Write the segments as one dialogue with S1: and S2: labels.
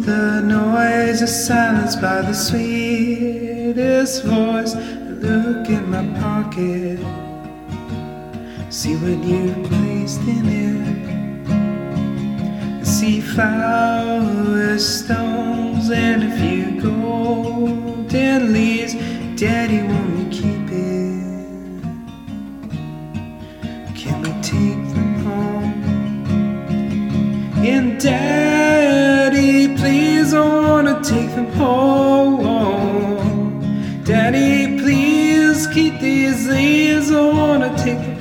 S1: The noise is silenced by the sweetest voice. I look in my pocket, see what you've placed in it. I see flower stones and a few golden leaves. Daddy, won't you keep it? Can we take them home? And Daddy, please, I wanna take them home. Daddy, please, keep these leaves, I wanna take them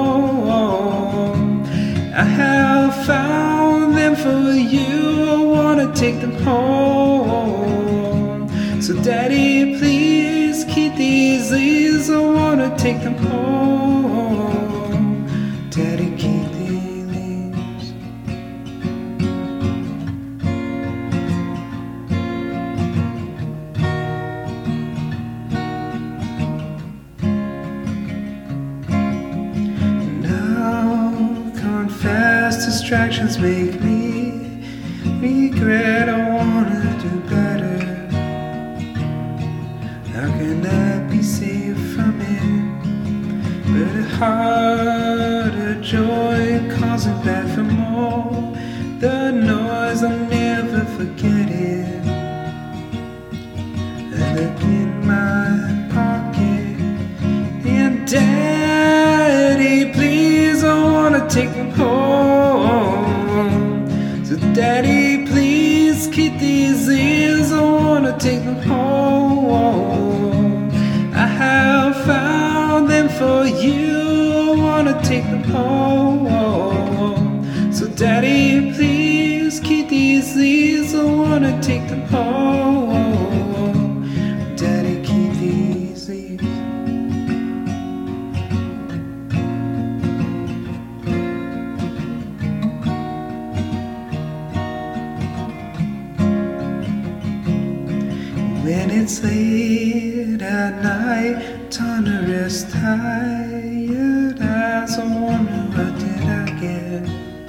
S1: home. I have found them for you, I wanna take them home. So Daddy, please, keep these leaves, I wanna take them home. Daddy, keep these leaves. Fast distractions make me regret. I wanna do better. How can I be saved from it? But a heart of joy calls me back for more. The noise, I'll never forget it. I look in my pocket, and Daddy, please, I wanna take them home. So Daddy, please, keep these ears, I wanna take them home. I have found them for you, I wanna take them home. So Daddy, please, keep these ears, I wanna take them home. Daddy, keep these ears. When it's late at night, time to rest, tired eyes, I wonder what did I get?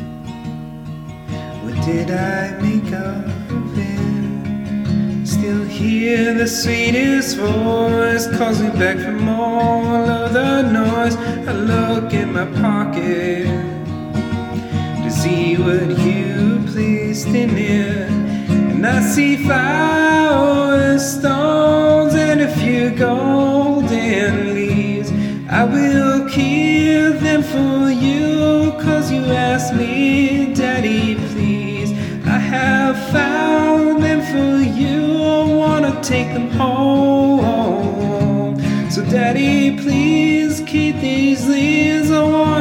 S1: What did I make of it? Still hear the sweetest voice, calls me back from all of the noise. I look in my pocket to see what you placed in it. And I see flower stones and a few golden leaves. I will keep them for you, 'cause you asked me, Daddy, please. I have found them for you, I wanna take them home. So Daddy, please, keep these leaves, I wanna